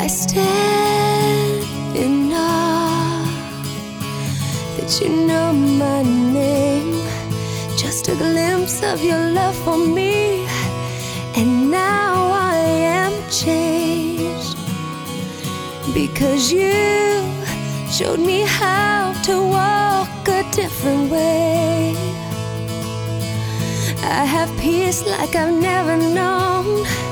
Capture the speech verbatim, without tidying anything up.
stand in awe that you know my name. Just a glimpse of your love for me, and now I am changed, because you showed me how to walk a different way. I have peace like I've never known.